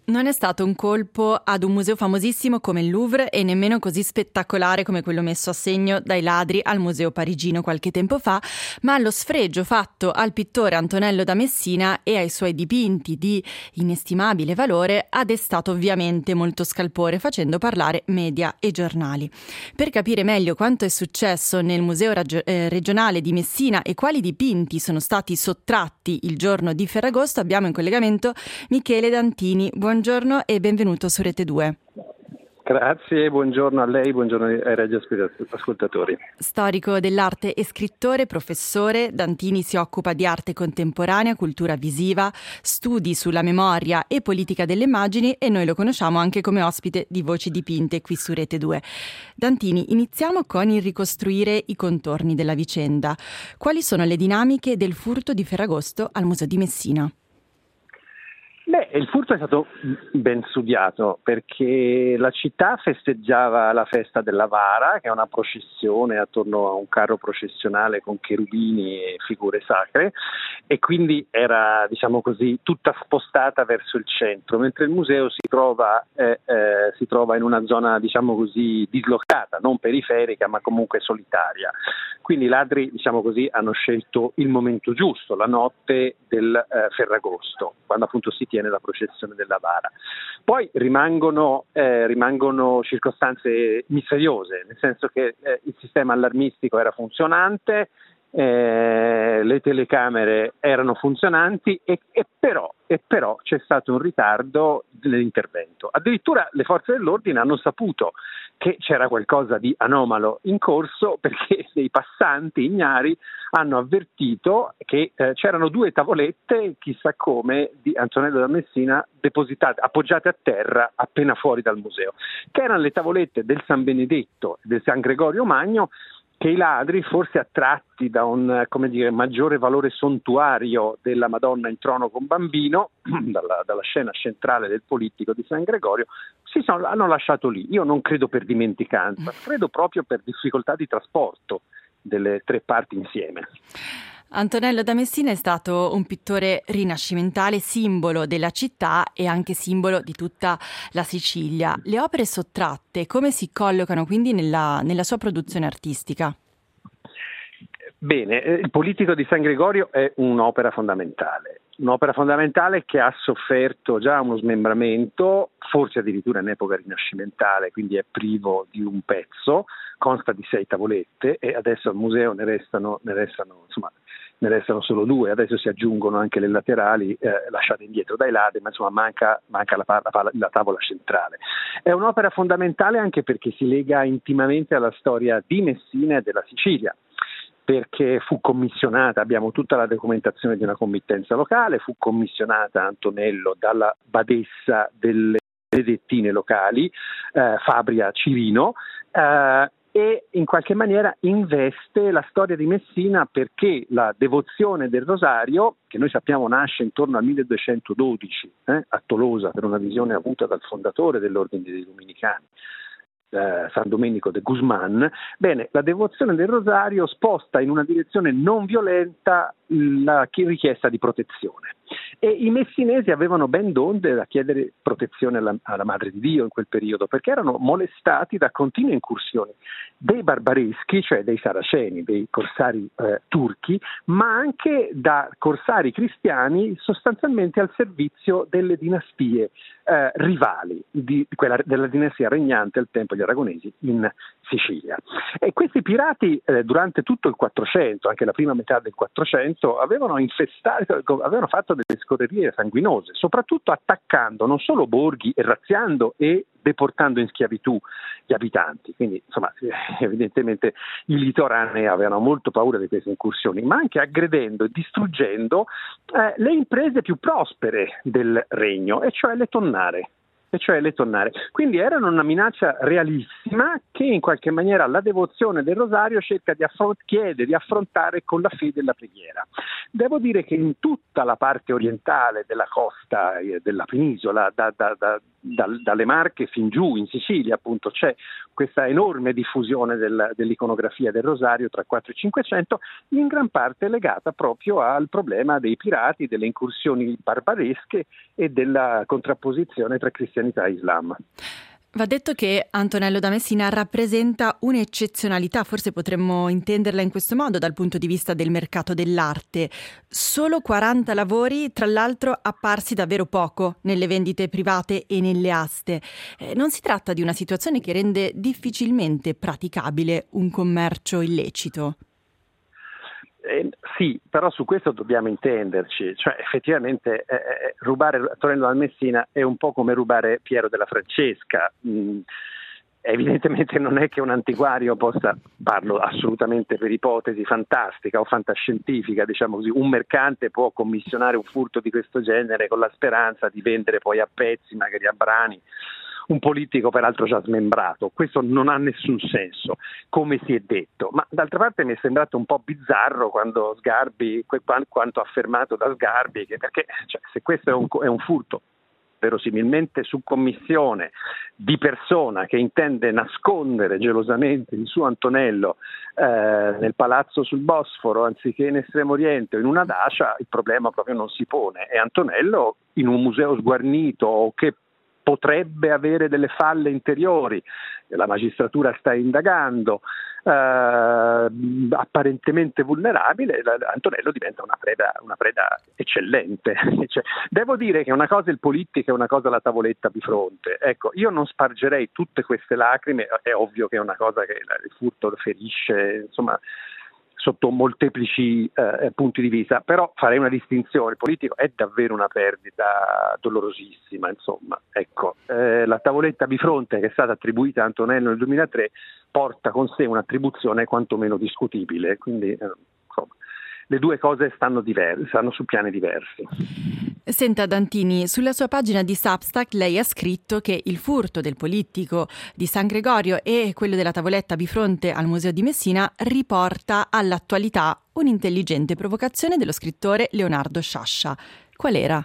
Non è stato un colpo ad un museo famosissimo come il Louvre e nemmeno così spettacolare come quello messo a segno dai ladri al museo parigino qualche tempo fa, ma allo sfregio fatto al pittore Antonello da Messina e ai suoi dipinti di inestimabile valore ha destato ovviamente molto scalpore, facendo parlare media e giornali. Per capire meglio quanto è successo nel museo regionale di Messina e quali dipinti sono stati sottratti il giorno di Ferragosto, abbiamo in collegamento Michele Dantini. Buongiorno e benvenuto su Rete 2. Grazie, buongiorno a lei, buongiorno ai radioascoltatori. Storico dell'arte e scrittore, professore, Dantini si occupa di arte contemporanea, cultura visiva, studi sulla memoria e politica delle immagini e noi lo conosciamo anche come ospite di Voci Dipinte qui su Rete 2. Dantini, iniziamo con il ricostruire i contorni della vicenda. Quali sono le dinamiche del furto di Ferragosto al Museo di Messina? Il furto è stato ben studiato perché la città festeggiava la festa della Vara, che è una processione attorno a un carro processionale con cherubini e figure sacre, e quindi era, diciamo così, tutta spostata verso il centro, mentre il museo si trova in una zona, diciamo così, dislocata, non periferica ma comunque solitaria. Quindi i ladri, diciamo così, hanno scelto il momento giusto, la notte del Ferragosto, quando appunto si tiene la processione della Vara. Poi rimangono circostanze misteriose, nel senso che il sistema allarmistico era funzionante, le telecamere erano funzionanti e però c'è stato un ritardo nell'intervento. Addirittura le forze dell'ordine hanno saputo che c'era qualcosa di anomalo in corso perché dei passanti ignari hanno avvertito che c'erano 2 tavolette, chissà come, di Antonello da Messina depositate, appoggiate a terra appena fuori dal museo, che erano le tavolette del San Benedetto e del San Gregorio Magno, che i ladri, forse attratti da un maggiore valore sontuario della Madonna in trono con bambino, dalla scena centrale del Polittico di San Gregorio, hanno lasciato lì. Io non credo per dimenticanza, credo proprio per difficoltà di trasporto delle 3 parti insieme. Antonello da Messina è stato un pittore rinascimentale, simbolo della città e anche simbolo di tutta la Sicilia. Le opere sottratte come si collocano quindi nella sua produzione artistica? Bene, il Polittico di San Gregorio è un'opera fondamentale che ha sofferto già uno smembramento, forse addirittura in epoca rinascimentale, quindi è privo di un pezzo, consta di 6 tavolette e adesso al museo ne restano solo 2, adesso si aggiungono anche le laterali lasciate indietro dai ladri, ma insomma manca la tavola centrale. È un'opera fondamentale anche perché si lega intimamente alla storia di Messina e della Sicilia, perché fu commissionata, abbiamo tutta la documentazione di una committenza locale, fu commissionata a Antonello dalla badessa delle benedettine locali, Fabria Cirino, e in qualche maniera investe la storia di Messina perché la devozione del Rosario, che noi sappiamo nasce intorno al 1212 a Tolosa per una visione avuta dal fondatore dell'Ordine dei Dominicani, San Domenico de Guzman, la devozione del Rosario sposta in una direzione non violenta la richiesta di protezione e i messinesi avevano ben donde da chiedere protezione alla Madre di Dio in quel periodo, perché erano molestati da continue incursioni dei barbareschi, cioè dei saraceni, dei corsari turchi, ma anche da corsari cristiani sostanzialmente al servizio delle dinastie rivali della dinastia regnante al tempo, gli aragonesi, in Sicilia. E questi pirati durante tutto il 400, anche la prima metà del 400, avevano fatto delle scorrerie sanguinose, soprattutto attaccando non solo borghi e razziando e deportando in schiavitù gli abitanti. Quindi insomma evidentemente i litoranei avevano molto paura di queste incursioni, ma anche aggredendo e distruggendo le imprese più prospere del regno, e cioè le tonnare. e cioè le tonnare. Quindi erano una minaccia realissima che in qualche maniera la devozione del rosario cerca chiede di affrontare con la fede e la preghiera. Devo dire che in tutta la parte orientale della costa della penisola, dalle Marche fin giù in Sicilia, appunto, c'è questa enorme diffusione dell'iconografia del rosario tra 4 e 500, in gran parte legata proprio al problema dei pirati, delle incursioni barbaresche e della contrapposizione tra cristianità e Islam. Va detto che Antonello da Messina rappresenta un'eccezionalità, forse potremmo intenderla in questo modo dal punto di vista del mercato dell'arte. Solo 40 lavori, tra l'altro apparsi davvero poco nelle vendite private e nelle aste. Non si tratta di una situazione che rende difficilmente praticabile un commercio illecito? Sì, però su questo dobbiamo intenderci, cioè effettivamente rubare Antonello da Messina è un po' come rubare Piero della Francesca. Evidentemente non è che un antiquario possa, parlo assolutamente per ipotesi fantastica o fantascientifica, diciamo così, un mercante può commissionare un furto di questo genere con la speranza di vendere poi a pezzi, magari a brani, un politico peraltro già smembrato. Questo non ha nessun senso, come si è detto, ma d'altra parte mi è sembrato un po' bizzarro quando Sgarbi, quanto affermato da Sgarbi, perché cioè, se questo è un furto verosimilmente su commissione di persona che intende nascondere gelosamente il suo Antonello nel palazzo sul Bosforo anziché in Estremo Oriente o in una dacia, il problema proprio non si pone. E Antonello in un museo sguarnito o che potrebbe avere delle falle interiori, la magistratura sta indagando, apparentemente vulnerabile, Antonello diventa una preda eccellente. Cioè, devo dire che una cosa è il politico e una cosa la tavoletta di fronte. Ecco, io non spargerei tutte queste lacrime, è ovvio che è una cosa che il furto ferisce, insomma, sotto molteplici punti di vista, però farei una distinzione: il politico è davvero una perdita dolorosissima, insomma. Ecco, la tavoletta bifronte che è stata attribuita a Antonello nel 2003 porta con sé un'attribuzione quantomeno discutibile, quindi insomma, le due cose stanno su piani diversi. Senta Dantini, sulla sua pagina di Substack lei ha scritto che il furto del politico di San Gregorio e quello della tavoletta bifronte al Museo di Messina riporta all'attualità un'intelligente provocazione dello scrittore Leonardo Sciascia. Qual era?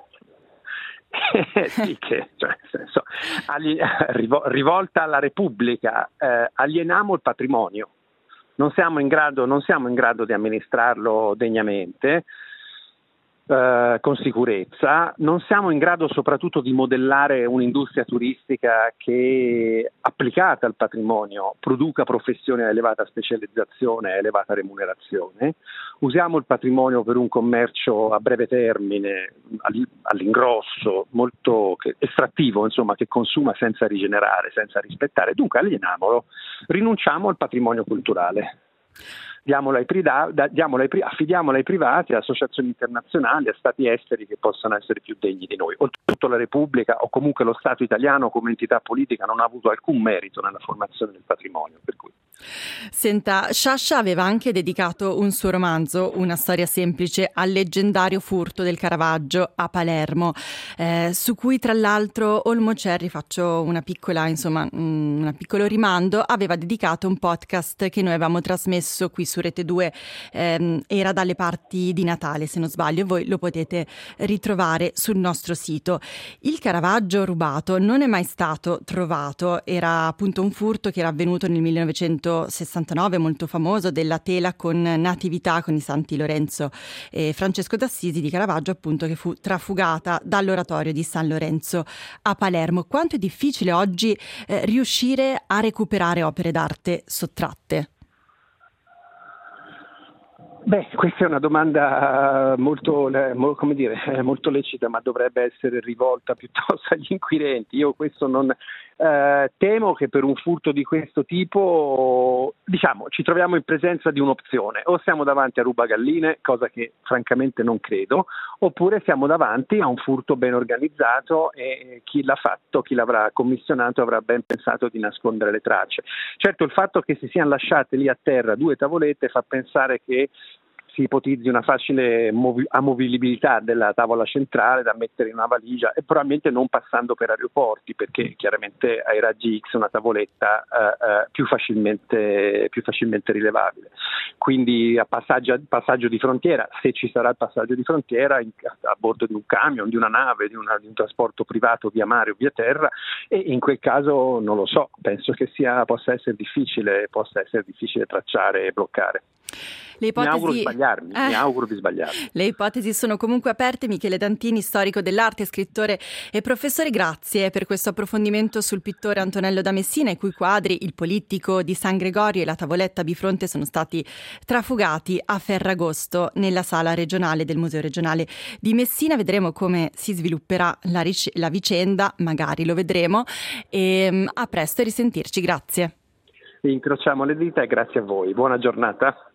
Sì, che cioè, nel senso, rivolta alla Repubblica, alieniamo il patrimonio, non siamo in grado di amministrarlo degnamente, con sicurezza, non siamo in grado soprattutto di modellare un'industria turistica che, applicata al patrimonio, produca professioni a elevata specializzazione e elevata remunerazione. Usiamo il patrimonio per un commercio a breve termine, all'ingrosso, molto estrattivo, insomma, che consuma senza rigenerare, senza rispettare. Dunque alieniamolo, rinunciamo al patrimonio culturale. Affidiamola ai privati, a associazioni internazionali, a stati esteri che possano essere più degni di noi. Oltretutto la Repubblica o comunque lo Stato italiano come entità politica non ha avuto alcun merito nella formazione del patrimonio. Per cui. Senta, Sciascia aveva anche dedicato un suo romanzo, Una storia semplice, al leggendario furto del Caravaggio a Palermo, su cui tra l'altro Olmo Cerri, faccio un piccolo rimando, aveva dedicato un podcast che noi avevamo trasmesso qui su Rete 2, era Dalle parti di Natale se non sbaglio, voi lo potete ritrovare sul nostro sito. Il Caravaggio rubato non è mai stato trovato, era appunto un furto che era avvenuto nel 1969, molto famoso, della tela con Natività con i Santi Lorenzo e Francesco d'Assisi di Caravaggio, appunto, che fu trafugata dall'oratorio di San Lorenzo a Palermo. Quanto è difficile oggi riuscire a recuperare opere d'arte sottratte? Beh, questa è una domanda molto lecita, ma dovrebbe essere rivolta piuttosto agli inquirenti. Io questo non temo che per un furto di questo tipo, ci troviamo in presenza di un'opzione: o siamo davanti a rubagalline, cosa che francamente non credo, oppure siamo davanti a un furto ben organizzato e chi l'ha fatto, chi l'avrà commissionato avrà ben pensato di nascondere le tracce. Certo, il fatto che si siano lasciate lì a terra due tavolette fa pensare che si ipotizzi una facile amovibilità della tavola centrale da mettere in una valigia e probabilmente non passando per aeroporti, perché chiaramente ai raggi X una tavoletta più facilmente rilevabile. Quindi a passaggio di frontiera, se ci sarà il passaggio di frontiera a bordo di un camion, di una nave, di un trasporto privato via mare o via terra, e in quel caso non lo so, penso che possa essere difficile tracciare e bloccare. Mi auguro di sbagliarmi. Le ipotesi sono comunque aperte. Michele Dantini, storico dell'arte, scrittore e professore, grazie per questo approfondimento sul pittore Antonello da Messina, i cui quadri Il Polittico di San Gregorio e La tavoletta bifronte sono stati trafugati a Ferragosto nella sala regionale del Museo regionale di Messina. Vedremo come si svilupperà la vicenda, magari lo vedremo, e a presto e risentirci. Grazie. Incrociamo le dita e grazie a voi. Buona giornata.